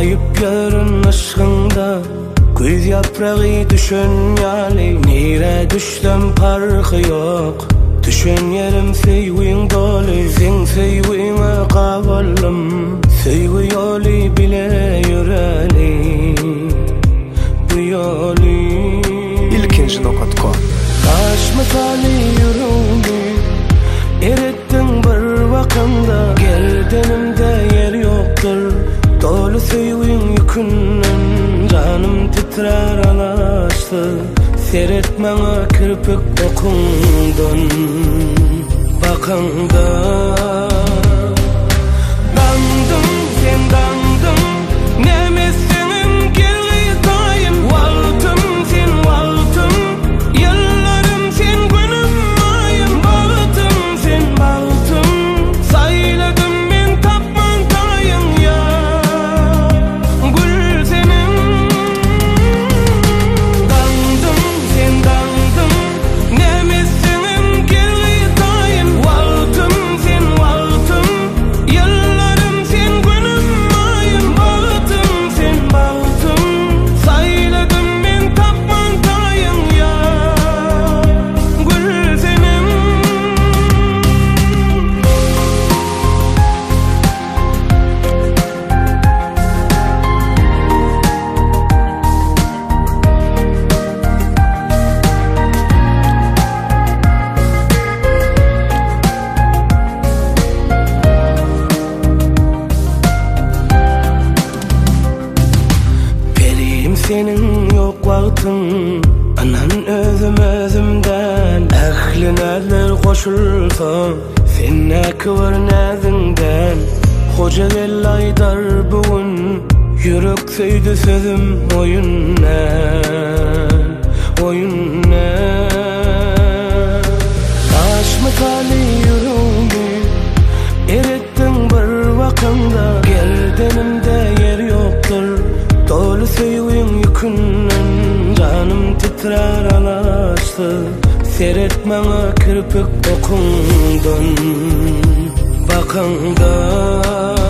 Ayıp yarın aşkında güz yaprağı düşen yali. Nire düştem farkı yok, düşen yerim seyvin dolu. Sen seyvine kavalım, seyvi yolu bile yüreli. Bu yolu İlkinci nokta.com taş misali yüreğimi erittin bir vakanda. Gerdenimde yer yoktur, dolu sevgin yükünden canım titrer alaştı. Seyretmene kirpik dokundan bakanda. Dandım sen dandım, nemesenim geri daim. Valtım sen valtım, yıllarım sen günüm ayım. Baltım sen baltım, sayladım ben tapman tayın ya. Gül senin dandım sen dandım, nemesenim geri daim. Valtım sen valtım, yıllarım sen günüm ayım. Baltım sen baltım, sayladım ben tapman tayın ya. Gül senin. Periyim senin yok vaktin, anan özüm özümden. Ehli nazar koşulsa sen ne kıvır nazinden. Hoca gel aydar bugün, yürek söydü sözüm oyundan, oyundan. Taş misali yüreğimi erittin bir vakanda. Gerdenimde yer yoktur, dolu sevgin yükünden canım titrer alaştı. Seyretmene kirpik dokundan bakanda.